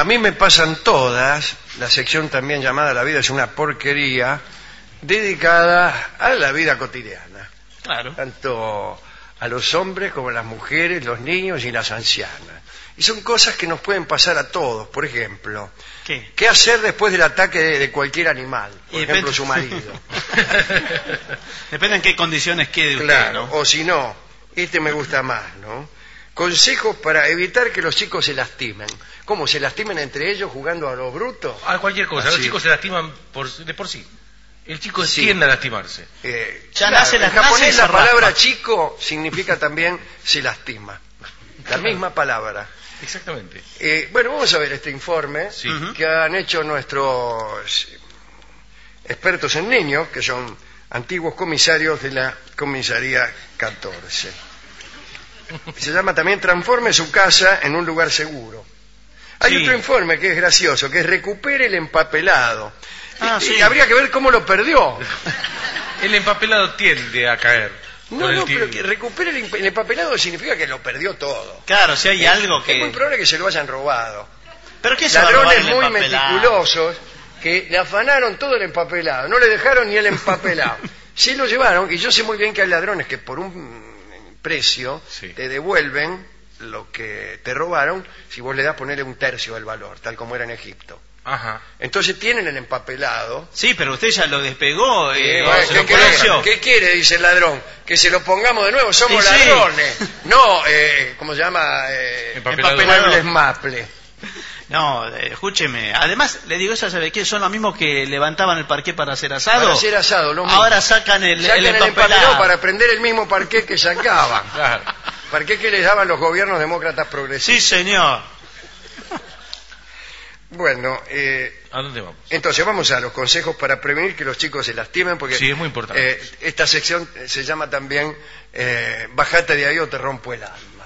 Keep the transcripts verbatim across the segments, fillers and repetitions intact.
A mí me pasan todas, la sección también llamada La vida es una porquería, dedicada a la vida cotidiana. Claro. Tanto a los hombres como a las mujeres, los niños y las ancianas. Y son cosas que nos pueden pasar a todos. Por ejemplo, ¿qué, ¿Qué hacer después del ataque de, de cualquier animal? Por y ejemplo, depende... su marido. Depende en qué condiciones quede Claro, usted, ¿no? o si no, este me gusta más, ¿no? Consejos para evitar que los chicos se lastimen. ¿Cómo? ¿Se lastimen entre ellos jugando a lo bruto? A cualquier cosa. Así. Los chicos se lastiman por, de por sí. El chico Sí. tiende a lastimarse. Eh, Ya claro, nace, en las nace y japonés se la palabra raspa. chico significa también se lastima. La misma palabra. Exactamente. Eh, bueno, vamos a ver este informe Sí. Ujú. que han hecho nuestros expertos en niños, que son antiguos comisarios de la comisaría catorce. Se llama también Transforme su casa en un lugar seguro. Hay Sí. otro informe que es gracioso, que es Recupere el empapelado. Ah, y, sí. y habría que ver cómo lo perdió. El empapelado tiende a caer. No, con el no, pero tiempo. que recupere el, emp- el empapelado significa que lo perdió todo. Claro, si hay algo Es muy que... probable que se lo hayan robado. ¿Pero qué se va a robar Ladrones el muy empapelado? meticulosos que le afanaron todo el empapelado, no le dejaron ni el empapelado. Sí lo llevaron, y yo sé muy bien que hay ladrones que por un precio Sí. te devuelven lo que te robaron si vos le das ponerle un tercio del valor, tal como era en Egipto. Ajá. Entonces tienen el empapelado. Sí, pero usted ya lo despegó. Eh, Eh, bueno, se ¿qué, lo quiere, conoció. ¿Qué quiere? Dice el ladrón. Que se lo pongamos de nuevo. Somos Y sí. ladrones. No, eh, ¿cómo se llama? Eh, Empapelado. muebles Maple. No, eh, escúcheme. Además, le digo, ¿eso sabe qué? Son los mismos que levantaban el parqué para hacer asado. Para hacer asado, lo mismo. Ahora sacan el, Sacan el el empapelado. empapelado para prender el mismo parqué que sacaban. Claro. Parqué que les daban los gobiernos demócratas Sí, progresistas. señor. Bueno, eh, ¿A dónde vamos? entonces vamos a los consejos para prevenir que los chicos se lastimen, porque Sí, es muy importante. eh, esta sección se llama también eh, Bajate de ahí o te rompo el alma.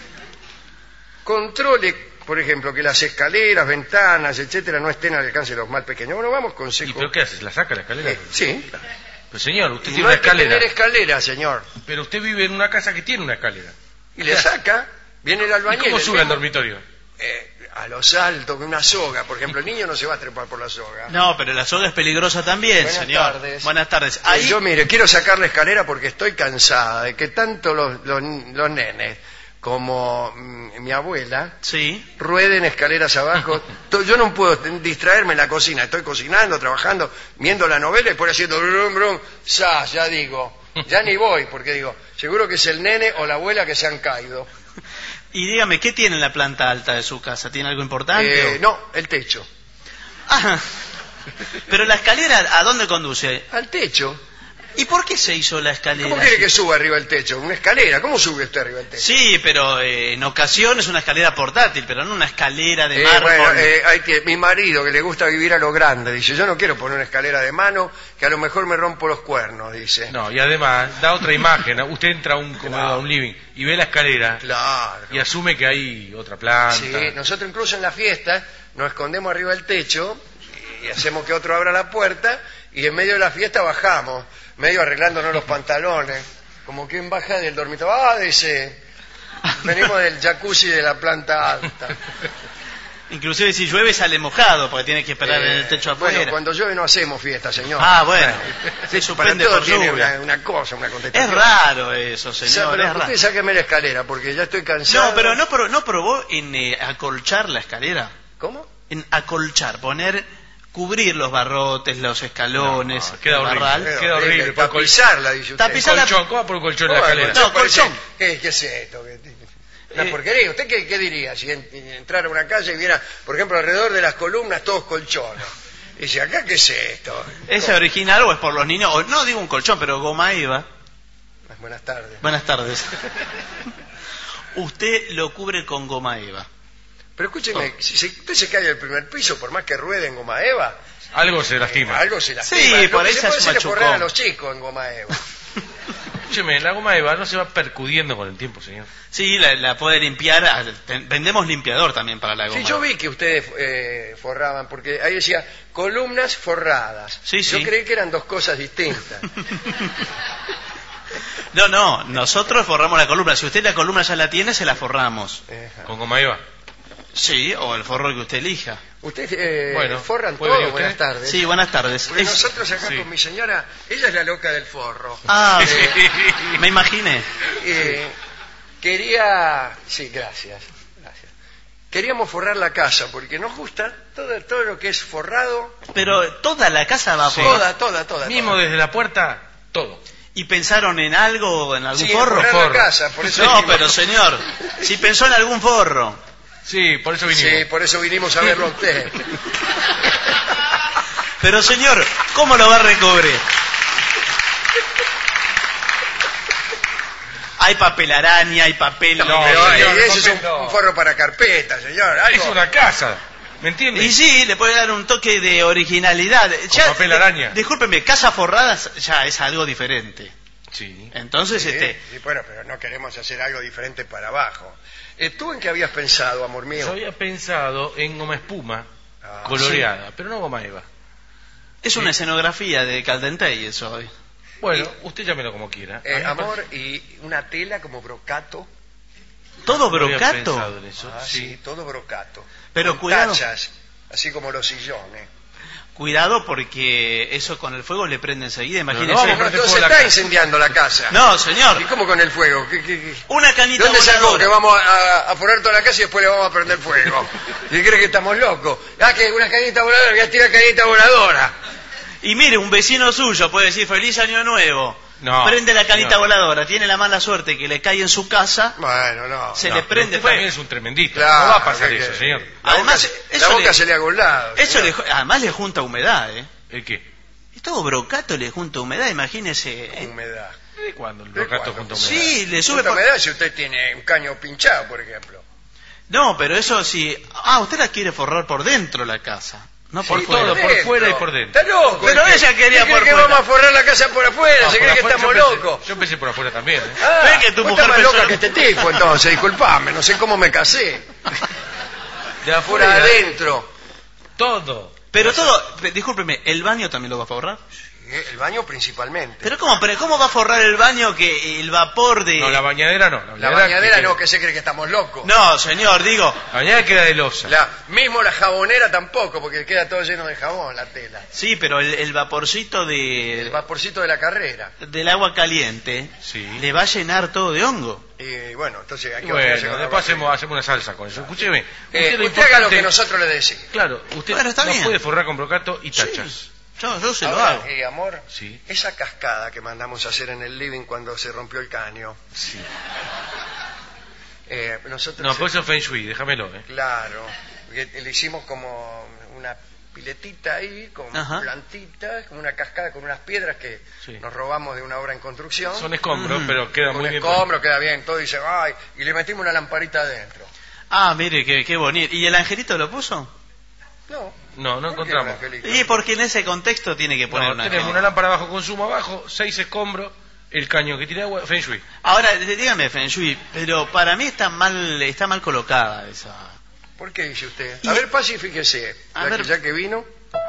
Controle, por ejemplo, que las escaleras, ventanas, etcétera, no estén al alcance de los más pequeños. Bueno, vamos ¿Y consejos. pero qué haces? ¿La saca la escalera? Eh, sí, Pero señor, usted tiene no una hay que escalera. tener escalera, señor. Pero usted vive en una casa que tiene una escalera. Y le saca, viene el ¿Y albañil. cómo el sube al mismo- dormitorio? Eh, a los altos, con una soga. Por ejemplo, el niño no se va a trepar por la soga. No, pero la soga es peligrosa también, Buenas señor. tardes. Buenas tardes. Eh, Ahí, Yo, mire, quiero sacar la escalera porque estoy cansada de que tanto los, los, los nenes como mm, mi abuela sí. rueden escaleras abajo. To- Yo no puedo distraerme en la cocina. Estoy cocinando, trabajando, viendo la novela y después haciendo brum, brum, sa, ya digo. Ya ni voy, porque digo, seguro que es el nene o la abuela que se han caído. Y dígame, ¿qué tiene en la planta alta de su casa? ¿Tiene algo importante? Eh, o- no, el techo. Ah, pero la escalera, ¿a dónde conduce? Al techo. ¿Y por qué se hizo la escalera? ¿Cómo quiere así? que suba arriba del techo? ¿Una escalera? ¿Cómo sube usted arriba del techo? Sí, pero eh, en ocasiones una escalera portátil, pero no una escalera de Eh, mármol. bueno, eh, hay que, mi marido, que le gusta vivir a lo grande, dice, yo no quiero poner una escalera de mano, que a lo mejor me rompo los cuernos, dice. No, y además da otra imagen. Usted entra a un comedor, Claro. a un living, y ve la escalera Claro. y asume que hay otra planta. Sí, nosotros incluso en la fiesta nos escondemos arriba del techo y hacemos que otro abra la puerta y en medio de la fiesta bajamos, medio arreglándonos los pantalones, como quien baja del dormitorio. Ah, dice, venimos del jacuzzi de la planta alta. Inclusive si llueve sale mojado, porque tiene que esperar en el techo Eh, afuera. Bueno, cuando llueve no hacemos fiesta, señor. Ah, bueno. Se Para suspende todo por tiene lluvia. una, una cosa, una Es contestación. raro eso, O sea, señor. pero es raro. usted sáqueme la escalera porque ya estoy cansado. No, pero no, pro- no probó en eh, acolchar la escalera. ¿Cómo? En acolchar, poner, cubrir los barrotes, los escalones, No, queda el horrible. barral. Queda horrible, por col- Tapizarla, dice usted. Tapizar- la- Colchón, ¿cómo por un colchón en la ¿Cómo? escalera? No, Parece- colchón. ¿Qué, qué es esto? ¿Qué- Una Eh, porquería. ¿Usted qué, qué diría si en- entrara a una calle y viera, por ejemplo, alrededor de las columnas todos colchones? Y dice, ¿acá qué es esto? ¿Es ¿Cómo? original o es por los niños? O, no digo un colchón, pero goma eva. Buenas tardes. Buenas tardes. Usted lo cubre con goma eva. Pero escúcheme, si, si usted se cae del primer piso, por más que ruede en goma eva, Algo se eh, lastima. algo se lastima. Sí, Lo por que ahí se se puede hace hacer es machucón. correr a los chicos en goma eva. Escúcheme, la goma eva no se va percudiendo con el tiempo, señor. Sí, la, la puede limpiar. ah, ten- Vendemos limpiador también para la goma. Sí, yo vi que ustedes eh, forraban, porque ahí decía columnas forradas. Sí, yo sí. creí que eran dos cosas distintas. No, no, nosotros forramos la columna. Si usted la columna ya la tiene, se la forramos. Ajá. Con goma eva. Sí, o el forro que usted elija. Ustedes eh, Bueno, forran ¿puede todo, venir usted? buenas tardes. Sí, buenas tardes. Porque Es- nosotros acá sí. con mi señora, ella es la loca del forro. Ah, Eh, me imaginé. eh, quería... Sí, gracias, gracias. Queríamos forrar la casa porque nos gusta todo, todo lo que es forrado. Pero toda la casa va a Sí. forrar. Toda, toda, toda. Mismo toda. desde la puerta, todo. ¿Y pensaron en algo, en algún Sí, forro? forrar Forro. la casa, por eso No, vinimos. pero señor, si pensó en algún forro. Sí, por eso vinimos. Sí, por eso vinimos a verlo a usted. Pero señor, ¿cómo lo va a recobrar? Hay papel araña, hay papel... No, Pero, señor, eh, ese es un, papel no. un forro para carpeta, señor. Algo- Es una casa, ¿me entiende? Y sí, le puede dar un toque de originalidad. papel araña. Discúlpeme, casa forradas ya es algo diferente. Sí. Entonces, Sí, este... sí, bueno, pero no queremos hacer algo diferente para abajo. Eh, ¿Tú en qué habías pensado, amor mío? Yo había pensado en goma espuma Ah, coloreada, pero no goma eva. Es una escenografía de Caldentey eso hoy. Bueno, usted llámelo como quiera. Eh, A mí me amor, parece- y una tela como brocato. ¿Todo no había brocato? pensado en eso. Ah, sí, sí. todo brocato. Pero Con cuidado. tachas, así como los sillones. Cuidado porque eso con el fuego le prende enseguida, imagínese. no, No, pero te entonces pongo la está casa. incendiando la casa. No, señor. ¿Y cómo con el fuego? ¿Qué, qué, qué? Una canita ¿Dónde sacó voladora. que vamos a, a forrar toda la casa y después le vamos a prender fuego? ¿Y cree que estamos locos? Ah, que una cañita voladora, voy a tirar cañita voladora. Y mire, un vecino suyo puede decir feliz año nuevo. No, Prende la canita no. voladora, tiene la mala suerte que le cae en su casa, Bueno, no. se No, le pero prende usted fuego. también es un tremendista. Claro, no va a pasar que- eso, que- señor. La Además, boca, eso la boca le- se le haga a un lado. Eso señor. le, ju- además le junta humedad, ¿eh? ¿El qué? Y todo brocato le junta humedad, imagínese. ¿eh? Humedad. ¿De cuándo el ¿De brocato cuándo? junto a humedad? Sí, le sube Junta por... humedad si usted tiene un caño pinchado, por ejemplo. No, pero eso sí... Ah, usted la quiere forrar por dentro la casa, no por Sí, fuera. todo. por fuera y por dentro. Está loco. Pero ¿qué- ella quería qué por cree que fuera. vamos a forrar la casa por afuera? No, ¿Se por cree que afuera estamos yo pensé- locos? Yo empecé por afuera también, ¿eh? Ah, Ve que tu vos mujer estás más pensó loca lo- que este tipo, entonces, disculpame, no sé cómo me casé. De Por afuera adentro. todo. Pero todo... Discúlpeme, ¿el baño también lo va a forrar? Eh, El baño principalmente. Pero ¿cómo, pero ¿cómo va a forrar el baño que el vapor de...? No, la bañadera no. La bañadera que no, queda- que se cree que estamos locos. No, señor, digo... La bañadera queda de losa. La, mismo la jabonera tampoco, porque queda todo lleno de jabón la tela. Sí, pero el, el vaporcito de, El vaporcito de la carrera. del agua caliente Sí. le va a llenar todo de hongo. Y bueno, entonces hay Y que bañarse bueno, con después agua hacemos, hacemos una salsa con eso. Escúcheme. Eh, lo usted haga lo importante- que nosotros le decimos. Claro, usted Bueno, está no bien. puede forrar con brocato y tachas. Sí, yo, yo se lo Ahora, hago. eh, amor, Sí. esa cascada que mandamos a hacer en el living cuando se rompió el caño. Sí. Eh, nosotros No, pues eso es Feng Shui, déjamelo, ¿eh? Claro, porque le hicimos como una piletita ahí, con Ajá. plantitas, como una cascada con unas piedras que Sí. nos robamos de una obra en construcción. Son escombros, Mm. pero queda Con muy bien. escombro, queda bien, todo dice, ay, y le metimos una lamparita adentro. Ah, mire, qué, qué bonito. ¿Y el angelito lo puso? No, No, no ¿por qué encontramos. un angelito? Y porque en ese contexto tiene que poner No, una tenemos una lámpara bajo consumo abajo, seis escombros, el caño que tiene agua, Feng Shui. Ahora, d- dígame, Feng Shui, pero para mí está mal, está mal colocada esa... ¿Por qué dice usted? Y- A ver, pacifíquese, A ya, ver. que, ya que vino.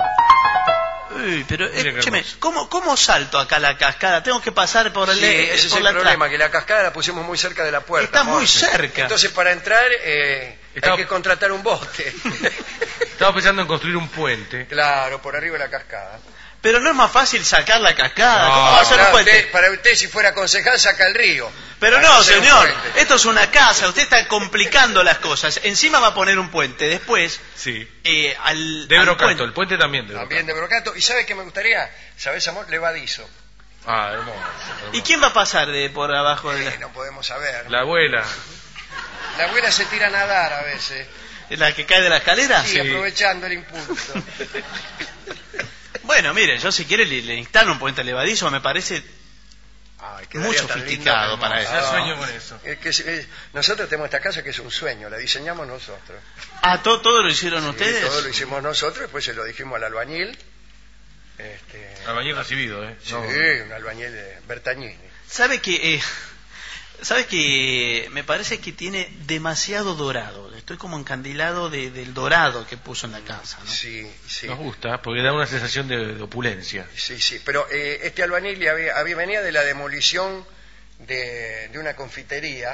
Uy, pero Mire qué escúcheme, hermoso. ¿cómo, ¿cómo salto acá la cascada? Tengo que pasar por el... Sí, ese es por el la problema, tra- que la cascada la pusimos muy cerca de la puerta. Está amor. muy cerca. Entonces, para entrar eh, Estaba- hay que contratar un bote. Estaba pensando en construir un puente. Claro, por arriba de la cascada. Pero no es más fácil sacar la cascada. No, ¿Cómo va a ser un Para puente? usted, para usted, si fuera concejal, saca el río. Pero Para no, hacer un señor, puente. esto es una casa, usted está complicando las cosas. Encima va a poner un puente, después, Sí. eh, al, De al brocato, puente. el puente también de brocato. También de brocato. ¿Y sabe qué me gustaría? ¿Sabes, amor? Levadizo. Ah, hermoso. hermoso. ¿Y quién va a pasar de por abajo de Eh, la, no podemos saber. La abuela. La abuela se tira a nadar a veces. de la que cae de la escalera? Sí, Sí. aprovechando el impulso. Bueno, mire, yo si quiere le, le instalo un puente levadizo, me parece... Ay, Muy quedaría tan sofisticado lindo, para hermoso. eso. Ya sueño con eso. Es que es- es- nosotros tenemos esta casa que es un sueño, la diseñamos nosotros. Ah, ¿todo, todo lo hicieron Sí, ustedes? todo lo hicimos nosotros, después se lo dijimos al albañil. Este, Albañil recibido, ¿eh? sí, No. un albañil de Bertagnini. ¿Sabe que... Eh, ¿Sabe que me parece que tiene demasiado dorado? Estoy como encandilado de- del dorado que puso en la casa, ¿no? Sí, sí. Nos gusta, porque da una sensación de, de opulencia. Sí, sí, pero eh, este albañil había, había- venía de la demolición de, de una confitería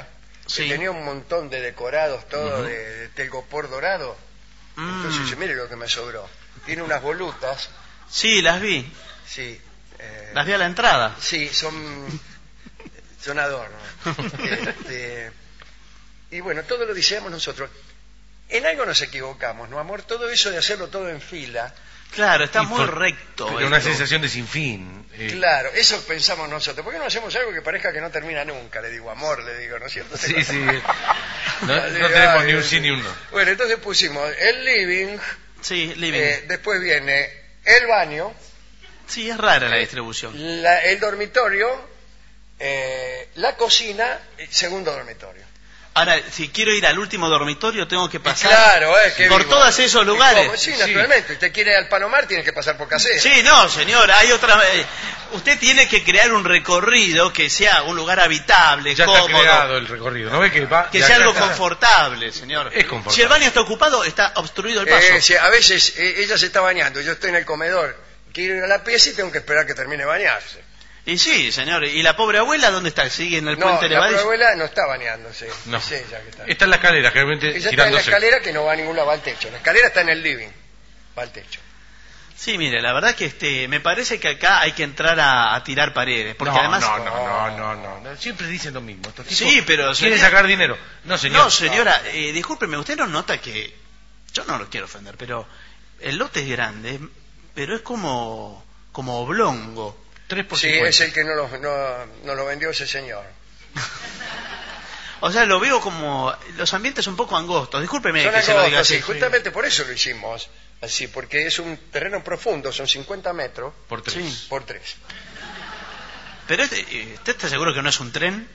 Sí. que tenía un montón de decorados, todo Ujú. de, de telgopor dorado. Mm. Entonces dice, mire lo que me sobró. Tiene unas volutas, Sí, las vi. sí. eh, Las vi a la entrada. Sí, son, son adornos. Este, y bueno, todo lo diseñamos nosotros. En algo nos equivocamos, ¿no, amor? Todo eso de hacerlo todo en fila. Claro, está Y muy por- recto. pero una esto. sensación de sinfín. eh. Claro, eso pensamos nosotros. ¿Por qué no hacemos algo que parezca que no termina nunca? Le digo, amor, le digo, ¿no es cierto? Sí, sí. No, no Le digo, tenemos ay, ni un sí. sí ni un no. Bueno, entonces pusimos el living, Sí, living. eh, después viene el baño, Sí, es rara la distribución. la- el dormitorio, eh, la cocina, y segundo dormitorio. Ahora, si quiero ir al último dormitorio, tengo que Y pasar claro, es que por vivo. todos esos ¿Y lugares. cómo? Sí, naturalmente. Usted quiere ir al Panomar, tiene que pasar por Casero. Sí, no, señor, hay otra. eh, usted tiene que crear un recorrido que sea un lugar habitable, Ya está cómodo, creado el recorrido. ¿No ve que va? que ya sea acá algo está. confortable, señor. Es confortable. Si el baño está ocupado, está obstruido el paso. Eh, sí, a veces eh, ella se está bañando, yo estoy en el comedor, quiero ir a la pieza y tengo que esperar que termine de bañarse. Y sí, señor. ¿Y la pobre abuela dónde está? ¿Sigue en el No, puente la Levadizo? abuela no está bañándose, No. es ella que está. Está en la escalera, generalmente Ella está en la girándose. escalera que no va a ningún lado, va al techo. La escalera está en el living, va al techo. Sí, mire, la verdad que este, me parece que acá hay que entrar a, a tirar paredes, porque no, además... no, no, no, no, no, no. Siempre dicen lo mismo. Estos tipos Sí, pero... quieren señor- sacar dinero. No, señor. No, señora, eh, discúlpeme, usted no nota que... Yo no lo quiero ofender, pero el lote es grande, pero es como, como oblongo. tres por Sí, cincuenta. es el que no lo, no, no lo vendió ese señor. O sea, lo veo como... Los ambientes un poco angostos, discúlpeme Son que se lo diga angostos, así. sí, justamente por eso lo hicimos así, porque es un terreno profundo, son cincuenta metros Por tres. Sí. por tres. Pero este, eh, ¿usted está seguro que no es un tren?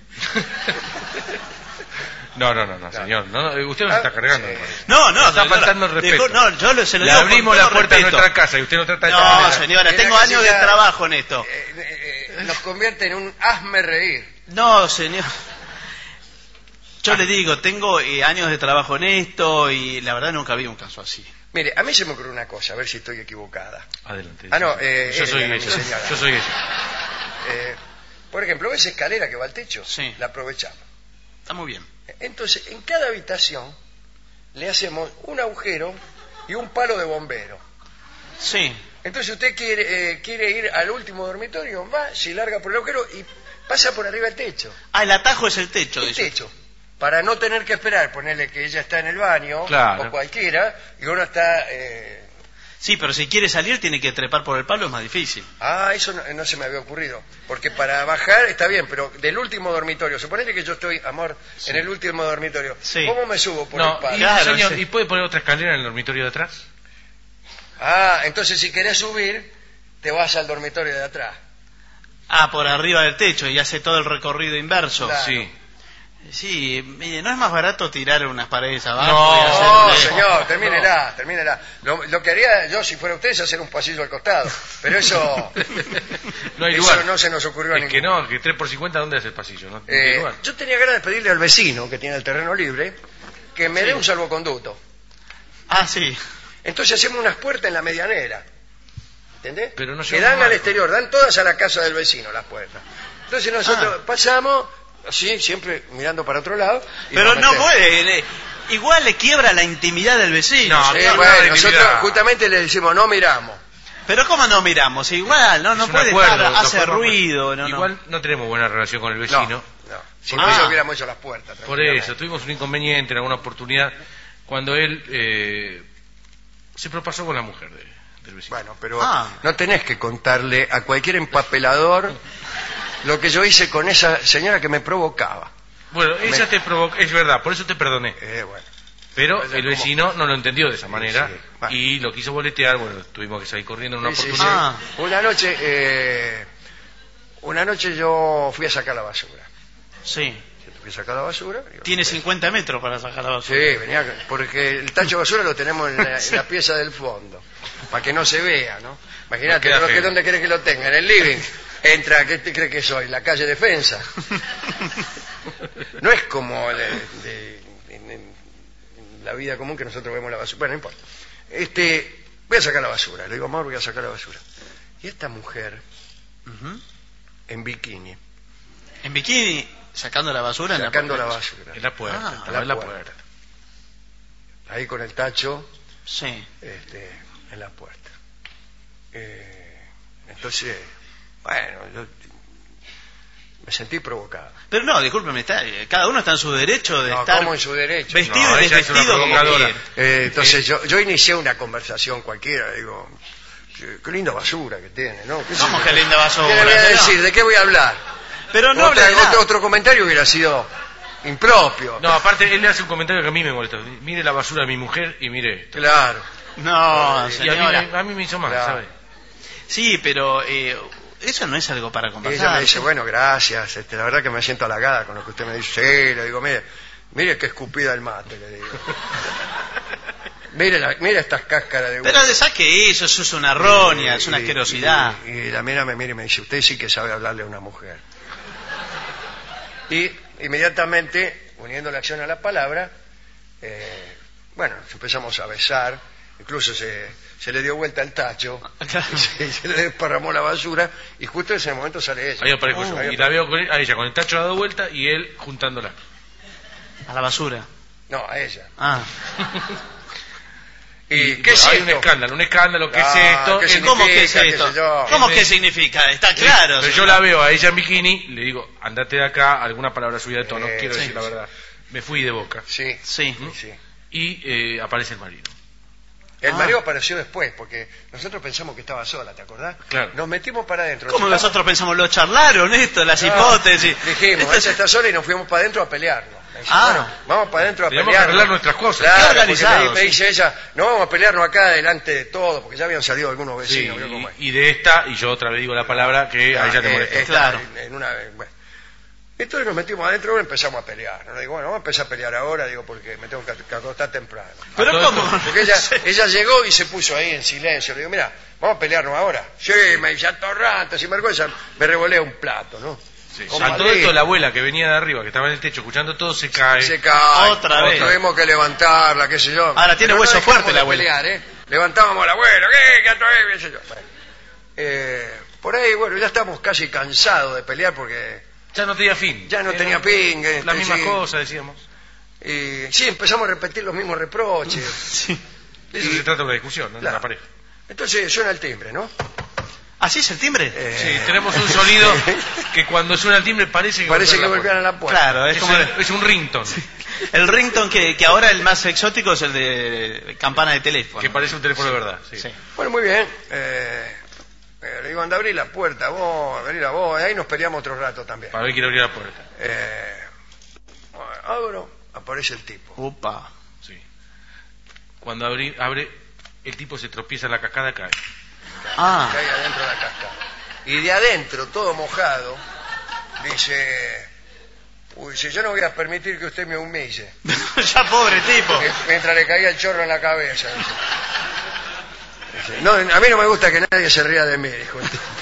No, no, no, no, señor. No, no, usted nos Ah, está cargando. sí. me parece. No, no, Está señora, faltando el respeto. discul- no, yo lo- se lo Le digo con abrimos todo la puerta respeto. de nuestra casa y usted no trata de No, esta manera. señora, Mira tengo que años si de ya- trabajo en esto. Eh, eh, eh, nos convierte en un hazme reír. No, señor. Yo le digo, tengo eh, años de trabajo en esto y la verdad nunca vi un caso así. Mire, a mí se me ocurrió una cosa, a ver si estoy equivocada. Adelante. Ah, no, eh, yo él soy era mi ella. señora. Yo soy ella. Eh, por ejemplo, ¿ves escalera que va al techo? Sí. La aprovechamos. Está muy bien. Entonces, en cada habitación le hacemos un agujero y un palo de bombero. Sí. Entonces usted quiere, eh, quiere ir al último dormitorio, va, se larga por el agujero y pasa por arriba del techo. Ah, el atajo es el techo, El dice. techo. Para no tener que esperar, ponerle que ella está en el baño Claro. o cualquiera y uno está... eh, Sí, pero si quiere salir tiene que trepar por el palo, es más difícil. Ah, eso no, no se me había ocurrido. Porque para bajar está bien, pero del último dormitorio, suponete que yo estoy, amor, en el último dormitorio. Sí. ¿Cómo me subo por No, el palo? y, Claro, señor, sí. ¿y puede poner otra escalera en el dormitorio de atrás? Ah, entonces si querés subir, te vas al dormitorio de atrás. Ah, por arriba del techo y hace todo el recorrido inverso. Claro. Sí. Sí, mire, ¿no es más barato tirar unas paredes abajo No, y No, hacerle- señor, termínela, termínela. Lo, lo que haría yo si fuera usted es hacer un pasillo al costado. Pero eso, No hay eso lugar. no se nos ocurrió a Es que ninguno. no, que tres por cincuenta, ¿dónde es el pasillo? No, no hay Eh, lugar. yo tenía ganas de pedirle al vecino que tiene el terreno libre que me Sí. dé un salvoconducto. Ah, sí. Entonces hacemos unas puertas en la medianera. ¿Entendés? Pero no que llevamos dan al marco. exterior, dan todas a la casa del vecino las puertas. Entonces nosotros Ah. pasamos, así, siempre mirando para otro lado. y Pero nos no metemos. puede. eh, Igual le quiebra la intimidad del vecino. No, Sí, señor. bueno, no, nosotros intimidad. justamente le decimos, no miramos. Pero ¿cómo no miramos? Igual, no, no Es un puede acuerdo, estar, lo hace formamos. ruido. No, no. Igual no. tenemos buena relación con el No, vecino. no. Si Ah. no, eso hubiéramos hecho las puertas. Por tranquilamente. eso, tuvimos un inconveniente en alguna oportunidad cuando él eh, se propasó con la mujer de- del vecino. Bueno, pero Ah. no tenés que contarle a cualquier empapelador lo que yo hice con esa señora que me provocaba. Bueno, Me- ella te provocó, es verdad, por eso te perdoné. Eh, bueno. Pero Ella el como- vecino no lo entendió de esa manera sí. Bueno. y lo quiso boletear. Bueno, tuvimos que salir corriendo en una Sí, sí, oportunidad. sí. Ah. Una noche, eh, una noche yo fui a sacar la basura. Sí. Fui a sacar la basura. digo, Tiene cincuenta metros para sacar la Sí, basura. venía, porque el tacho de basura lo tenemos en la, en la pieza del fondo, para que no se vea, ¿no? Imagínate, No queda ¿no? que feo. ¿dónde querés que lo tenga? En el living. Entra, ¿qué te crees que soy? La calle Defensa. No es como de, de- en, en- en la vida común que nosotros vemos la basura. Bueno, no importa. Este, voy a sacar la basura. Le digo, amor, voy a sacar la basura. Y esta mujer, Ujú. en bikini, En bikini. ¿Sacando la basura? Sacando en la, la basura. En la puerta, Ah, estaba en la puerta. puerta. Ahí con el tacho Sí. este, en la puerta. Eh, entonces, bueno, yo me sentí provocado. Pero no, discúlpeme, está, cada uno está en su derecho de No, estar ¿cómo en su derecho? vestido No, y ella es una desvestido como provocadora. quiere. Eh, entonces yo, yo inicié una conversación cualquiera, digo, qué, qué linda basura que tiene, ¿no? ¿Qué sé ¿Cómo yo? que linda basura? ¿Qué le voy a Pero- decir? ¿De qué voy a hablar? Pero no Otra- hable de nada. otro, otro comentario hubiera sido impropio. No, aparte él le hace un comentario que a mí me molesta. Mire la basura de mi mujer y mire esto. Claro. No, Y a mí, señora. me- a mí me hizo mal, Claro. ¿sabe? Sí, pero eh, eso no es algo para Y ella conversar. me dice, bueno, gracias, este, la verdad que me siento halagada con lo que usted me dice. Sí, le digo, mire, mire qué escupida el mate, le digo. Mire, la, mire estas cáscaras de Pero de saque eso, eso es una roña, es una Y- asquerosidad. Y, y la mina me mira y me dice, usted sí que sabe hablarle a una mujer. Y inmediatamente, uniendo la acción a la palabra, eh, bueno, empezamos a besar, incluso se, se le dio vuelta el tacho, y se, se le desparramó la basura, y justo en ese momento sale ella. Ahí aparezco Uh, yo. ahí Y la veo con él- a ella con el tacho dado vuelta y él juntándola. A la basura. No, a ella. Ah. ¿Y qué es hay esto? un escándalo, un escándalo, ¿qué Ah, es esto? ¿qué Él- significa? ¿Cómo que es qué esto? sé yo. ¿Cómo Eh, que significa? Está claro. Pero yo señor. la veo a ella en bikini, le digo, andate de acá, alguna palabra subida de tono, Eh, quiero sí, decir la sí. verdad. Me fui de boca. Sí, Sí. sí, sí. Y eh, aparece el marido. El Ah. marido apareció después, porque nosotros pensamos que estaba sola, ¿te acordás? Claro. Nos metimos para adentro. ¿Cómo Chupamos- nosotros pensamos? Lo charlaron esto, las No, hipótesis. Dijimos, Esto es- ella está sola y nos fuimos para adentro a pelearnos. Me dice, Ah. bueno, vamos para adentro a Teníamos que pelearnos. arreglar nuestras cosas. Claro, Qué porque organizados, me, me sí. dice ella, no vamos a pelearnos acá delante de todo, porque ya habían salido algunos Sí, vecinos. ¿vio cómo es? y, y de esta, y yo otra vez digo la palabra que a ella le Eh, molestó. esta, Claro. en- en una, bueno. Entonces nos metimos adentro y empezamos a pelear. ¿no? Le digo, bueno, vamos a empezar a pelear ahora, digo, porque me tengo que, que acostar temprano. Pero A todo ¿cómo? esto, Porque ella, ella llegó y se puso ahí en silencio. Le digo, mira, vamos a pelearnos ahora. Sí, me dice, atorrante, sin vergüenza. Me revolea un plato, ¿no? Sí. Con A todo Madrid. esto la abuela que venía de arriba, que estaba en el techo escuchando todo, se cae. Se cae. Otra vez. Tuvimos que levantarla, qué sé yo. Ahora tiene Pero hueso dejamos fuerte de la abuela. pelear, ¿eh? Levantábamos a la abuela, ¿qué? ¿Qué otra vez? Qué sé yo. Bueno. Eh, por ahí, bueno, ya estamos casi cansados de pelear porque Ya no tenía fin. ya no Era tenía ping. este, Las mismas sí. cosas, decíamos. Y sí, empezamos a repetir los mismos reproches. Sí. De eso Y- se trata de una discusión, ¿no? De Claro. una pareja. Entonces suena el timbre, ¿no? ¿Así es el timbre? Eh, Sí, tenemos un sonido que cuando suena el timbre parece que Parece que golpea golpean la a la puerta. Claro, es Es, como un, el, es un ringtone, el ringtone que, que ahora el más exótico es el de campana de teléfono. que parece un teléfono de verdad. Sí. Sí. Bueno, muy bien. Eh, eh, le digo, anda, abrí la puerta, vos, abrí la vos. Y ahí nos peleamos otro rato también. Para ver quién abrir la puerta. Eh, abro, aparece el tipo. Upa. Sí. Cuando abrí- abre, el tipo se tropieza en la cascada, cae. Ah. Cae adentro de la cascada. Y de adentro, todo mojado, dice, uy, si yo no voy a permitir que usted me humille. Ya pobre tipo. Eh, Mientras le caía el chorro en la cabeza. Dice. Dice, no, a mí no me gusta que nadie se ría de mí, dijo el tipo.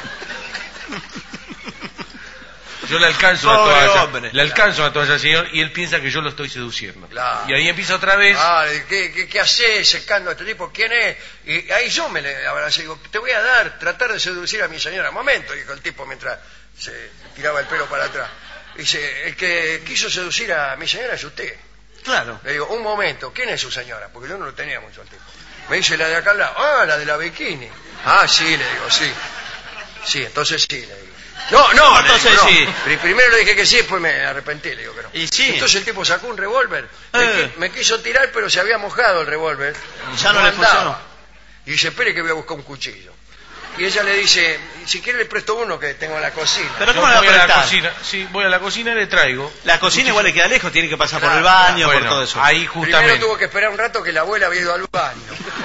Yo le alcanzo la Pobre toalla, hombre. le alcanzo la toalla al señor y él piensa que yo lo estoy seduciendo. Claro. Y ahí empieza otra vez. Ah, le digo, ¿qué, qué, qué haces secando a este tipo? ¿Quién es? Y ahí yo me le abracé, digo, te voy a dar, tratar de seducir a mi señora. Momento, dijo el tipo mientras se tiraba el pelo para atrás. Dice, el que quiso seducir a mi señora es usted. Claro. Le digo, un momento, ¿quién es su señora? Porque yo no lo tenía mucho al tipo. Me dice, la de acá al lado. Ah, la de la bikini. Ah, sí, le digo, sí. Sí, entonces sí, le digo. No, no, le Entonces digo, no. sí. Pri- Primero le dije que sí, después me arrepentí, le digo que no. Y sí. Entonces el tipo sacó un revólver. Me, Eh. qui- me quiso tirar, pero se había mojado el revólver. Ya no le andaba. funcionó. Y dice, espere que voy a buscar un cuchillo. Y ella le dice, si quiere le presto uno que tengo en la cocina. Pero Yo ¿cómo le va voy a a la prestar? cocina, sí, voy a la cocina y le traigo. La cocina igual le queda lejos, tiene que pasar por Claro, el baño, Bueno, por todo eso. ahí Primero justamente. tuvo que esperar un rato que la abuela había ido al baño.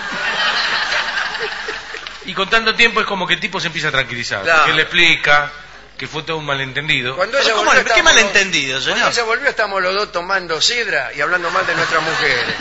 Y con tanto tiempo es como que el tipo se empieza a tranquilizar. Claro. Porque él le explica que fue todo un malentendido. Cuando Pero ella ¿cómo volvió, le- ¿Qué estábamos malentendido, los- señor? Cuando ella volvió, estábamos los dos tomando sidra y hablando mal de nuestras mujeres.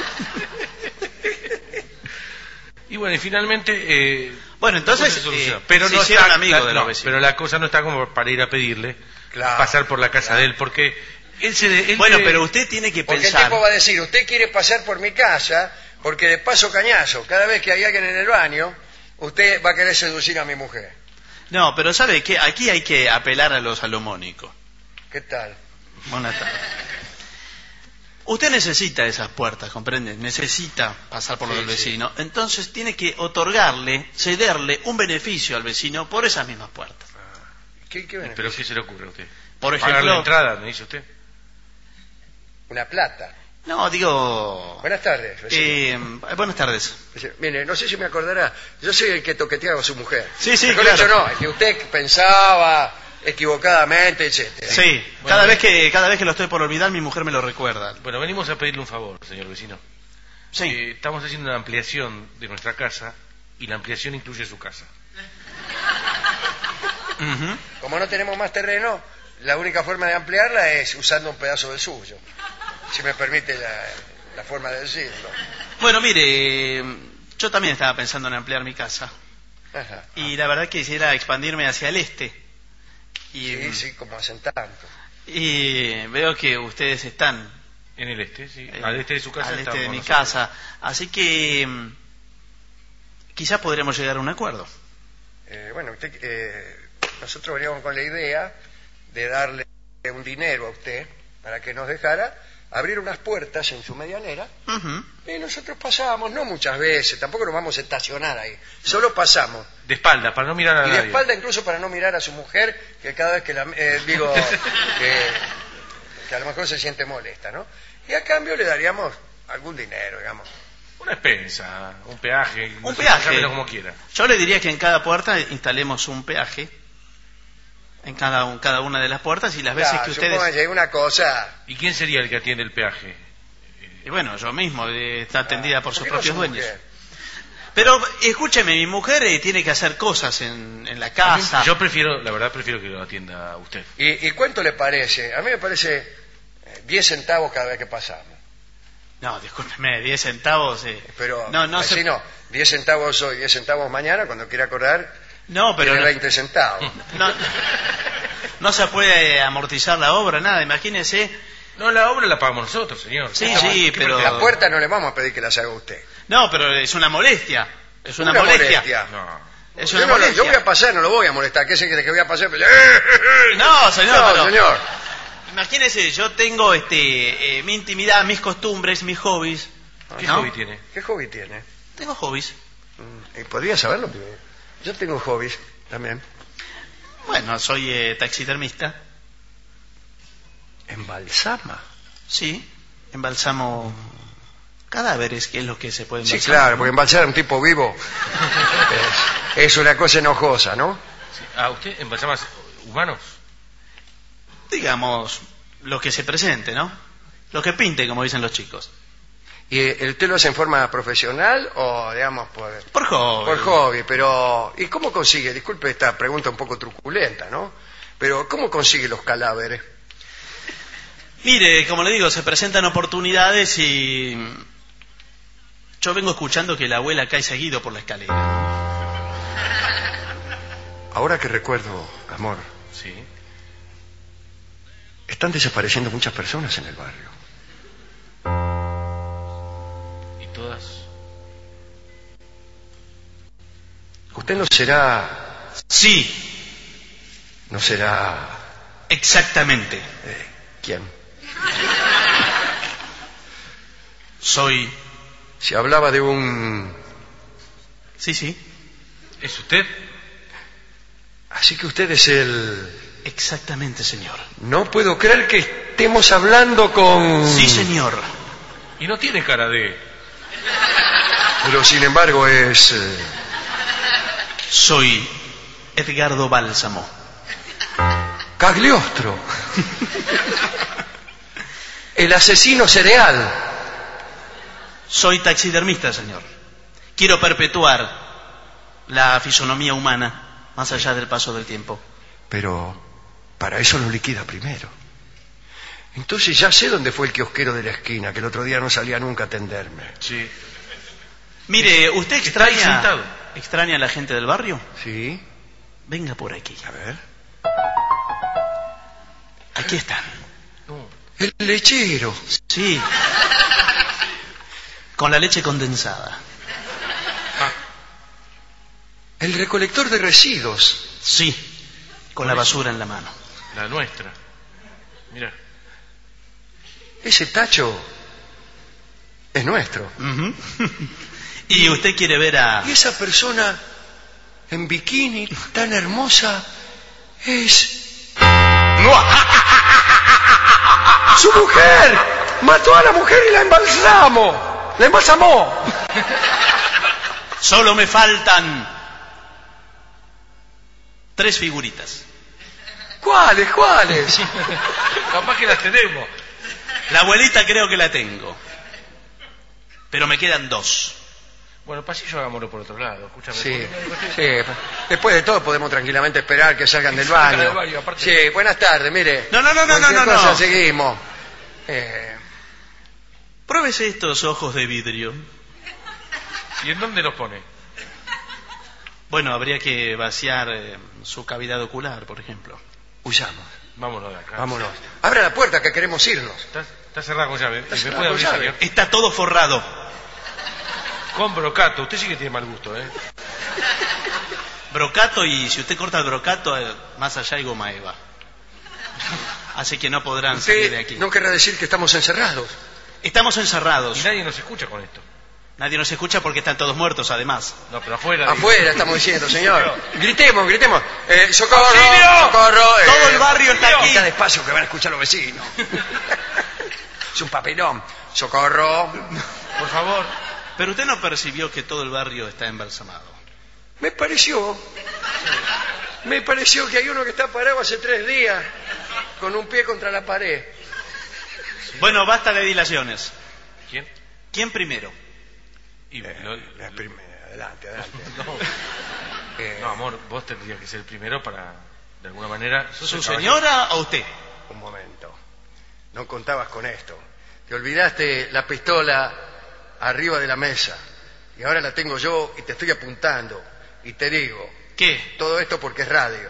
Y bueno, y finalmente. Eh, Bueno, entonces, la cosa se soluciona. eh, pero se no hicieron está, amigos la- de los no, vecinos. Pero la cosa no está como para ir a pedirle Claro. pasar por la casa de él, porque él se. él Bueno, cree- pero usted tiene que Porque el pensar. tipo va a decir, usted quiere pasar por mi casa, porque de paso cañazo, cada vez que hay alguien en el baño, usted va a querer seducir a mi mujer. No, pero ¿sabe qué? Aquí hay que apelar a lo salomónico. ¿Qué tal? Buenas tardes. Usted necesita esas puertas, ¿comprende? Necesita pasar por lo Sí, del sí. vecino. Entonces tiene que otorgarle, cederle un beneficio al vecino por esas mismas puertas. ¿Qué, qué beneficio? ¿Pero qué se le ocurre a usted? Por Pagar la ejemplo... entrada, me dice usted. Una plata. No, digo... Buenas tardes, vecino. Eh, buenas tardes. Mire, no sé si me acordará, yo soy el que toqueteaba a su mujer. Sí, sí, Mejor claro. dicho, no, el que usted pensaba equivocadamente, etcétera. Sí, Bueno, cada, eh. vez que, cada vez que lo estoy por olvidar, mi mujer me lo recuerda. Bueno, venimos a pedirle un favor, señor vecino. Sí. Eh, estamos haciendo una ampliación de nuestra casa y la ampliación incluye su casa. Ujú. Como no tenemos más terreno, la única forma de ampliarla es usando un pedazo del suyo, si me permite la, la forma de decirlo. Bueno, mire, yo también estaba pensando en ampliar mi casa. Ajá. Y la verdad quisiera expandirme hacia el este. Y, Sí, sí, como hacen tanto. y veo que ustedes están En el este, sí. eh, Al este de su casa. al este de estamos mi nosotros. casa. Así que mm, quizás podremos llegar a un acuerdo. Eh, bueno, usted, eh, nosotros veníamos con la idea de darle un dinero a usted para que nos dejara abrir unas puertas en su medianera Ujú. y nosotros pasábamos, no muchas veces, tampoco nos vamos a estacionar ahí, solo pasamos. De espalda, para no mirar a Y de nadie. espalda incluso para no mirar a su mujer, que cada vez que la... eh, digo, que, que a lo mejor se siente molesta, ¿no? Y a cambio le daríamos algún dinero, digamos. Una expensa, un peaje. no Un sé, peaje. llámelo como quiera. Yo le diría que en cada puerta instalemos un peaje. En cada, un- cada una de las puertas y las veces Claro, que ustedes... supongo que hay una cosa... ¿Y quién sería el que atiende el peaje? Y bueno, yo mismo, eh, está atendida por sus ¿por qué no propios su dueños. mujer? Pero escúcheme, mi mujer eh, tiene que hacer cosas en, en la casa. Yo prefiero, la verdad, prefiero que lo atienda usted. ¿Y, ¿Y cuánto le parece? A mí me parece eh, diez centavos cada vez que pasamos. No, discúlpeme, diez centavos. eh. Pero no, no, así se- no, diez centavos hoy, diez centavos mañana, cuando quiera acordar, no, pero tiene no, veinte centavos. no, no se puede amortizar la obra, nada. Imagínese. No, la obra la pagamos nosotros, señor. Sí, ¿Cómo? sí, ¿Qué pero- pretende? La puerta no le vamos a pedir que las haga usted. No, pero es una molestia. Es una, Una molestia. molestia. No. Es Yo, una no, lo- molestia. yo voy a pasar, no lo voy a molestar. ¿Qué se cree que voy a pasar? No, señor, No, pero- señor. Imagínese, yo tengo este, eh, mi intimidad, mis costumbres, mis hobbies. ¿Qué ¿no? hobby tiene? ¿Qué hobby tiene? Tengo hobbies. Mm, ¿Y podría saberlo? Porque yo tengo hobbies también. Bueno, soy eh, taxidermista. ¿Embalsama? Sí, embalsamo cadáveres, que es lo que se puede Sí, embalsamar. claro, porque embalsar a un tipo vivo es, es una cosa enojosa, ¿no? Sí. Ah, ¿usted embalsama humanos? Digamos, lo que se presente, ¿no? Lo que pinte, como dicen los chicos. ¿Y el usted lo hace en forma profesional o, digamos, por, Por hobby. por hobby? Pero, ¿y cómo consigue? Disculpe esta pregunta un poco truculenta, ¿no? Pero, ¿cómo consigue los cadáveres? Mire, como le digo, se presentan oportunidades y yo vengo escuchando que la abuela cae seguido por la escalera. Ahora que recuerdo, amor, Sí. están desapareciendo muchas personas en el barrio. ¿Y todas? Usted no será, Sí, no será, exactamente. eh, ¿quién? Soy... Se hablaba de un... Sí, sí, ¿Es usted? Así que usted es el... exactamente, señor. No puedo creer que estemos hablando con... Sí, señor. Y no tiene cara de... Pero sin embargo es... eh, Soy Edgardo Bálsamo. Cagliostro. El asesino cereal. Soy taxidermista, señor. Quiero perpetuar la fisonomía humana más allá del paso del tiempo. Pero para eso lo liquida primero. Entonces ya sé dónde fue el kiosquero de la esquina, que el otro día no salía nunca a atenderme. Sí. Mire, ¿usted Está ahí extraña, sentado. extraña a la gente del barrio? ¿Sí? Venga por aquí. A ver. Aquí están. No. El lechero. Sí. Con la leche condensada. El recolector de residuos. Sí. Con la basura en la mano. La nuestra. Mira. ese tacho es nuestro. Uh-huh. Y usted quiere ver a... Y esa persona en bikini tan hermosa es... ¡Su mujer! ¡Mató a la mujer y la embalsamó! ¡La embalsamó! Solo me faltan tres figuritas. ¿Cuáles? ¿Cuáles? Capaz que las tenemos. La abuelita creo que la tengo. Pero me quedan dos. Bueno, pasillo, hagámoslo por otro lado. Escúchame. Sí, sí. Después de todo podemos tranquilamente esperar que salgan del baño. Del baño, aparte. Sí, buenas tardes, mire. No, no, no, no, Cualquier no, no, cosa, no. seguimos. Eh, Pruébese estos ojos de vidrio. ¿Y en dónde los pone? Bueno, habría que vaciar eh, su cavidad ocular, por ejemplo. huyamos. Vámonos de acá. Vámonos. Abra la puerta que queremos irnos. Está, está cerrado con llave. ¿Me cerrado puede con abrir, llave. señor? Está todo forrado. Con brocato. Usted sí que tiene mal gusto, ¿eh? Brocato, y si usted corta el brocato, eh, más allá hay goma eva. Así que no podrán salir de aquí. Usted no querrá decir que estamos encerrados. Estamos encerrados. Y nadie nos escucha con esto. Nadie nos escucha porque están todos muertos, además. No, pero afuera. Afuera estamos diciendo, señor. Gritemos, gritemos. Eh, ¡Socorro! ¡Auxilio! ¡Socorro! Eh, Todo el barrio está aquí. Está despacio que van a escuchar los vecinos. Es un papelón. ¡Socorro! Por favor. Pero usted no percibió que todo el barrio está embalsamado. Me pareció... Me pareció que hay uno que está parado hace tres días con un pie contra la pared. Bueno, basta de dilaciones. ¿Quién? ¿Quién primero? Y lo- Eh, la primera, adelante, adelante. no. Eh, No, amor, vos tendrías que ser el primero para, de alguna manera... sos ¿Su el caballero. señora o usted? Un momento. No contabas con esto. Te olvidaste la pistola arriba de la mesa. Y ahora la tengo yo y te estoy apuntando. Y te digo, ¿Qué? todo esto porque es radio.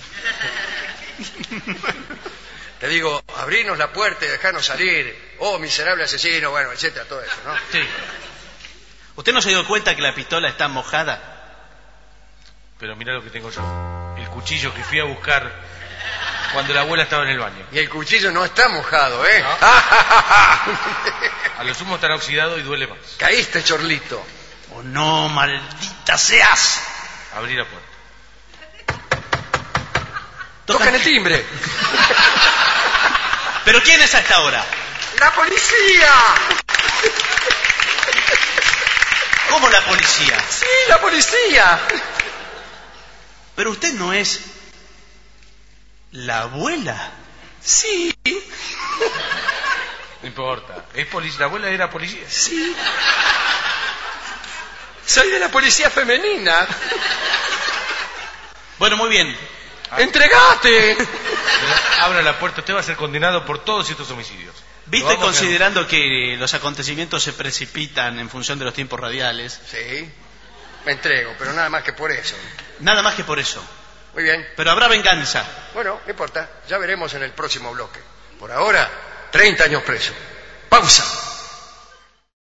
Te digo, abrinos la puerta y dejarnos salir. Oh, miserable asesino, bueno, etcétera, todo eso, ¿no? Sí. ¿Usted no se dio cuenta que la pistola está mojada? Pero mirá lo que tengo yo. El cuchillo que fui a buscar cuando la abuela estaba en el baño. Y el cuchillo no está mojado, ¿eh? No. A lo sumo estará oxidado y duele más. Caíste, chorlito. ¡Oh, no, maldita seas! Abrí la puerta. Tocan el timbre. ¿Pero quién es a esta hora? ¡La policía! ¿Cómo la policía? ¡Sí, la policía! Pero usted no es la abuela. Sí, No importa. Es policía. La abuela era policía. sí. Soy de la policía femenina. Bueno, muy bien. ¡Entregate! Abra la puerta. Usted va a ser condenado por todos estos homicidios. Lo ¿Viste, vamos a- considerando que los acontecimientos se precipitan en función de los tiempos radiales? Sí, me entrego, pero nada más que por eso. Nada más que por eso. Muy bien. Pero habrá venganza. Bueno, no importa. Ya veremos en el próximo bloque. Por ahora, treinta años preso. Pausa.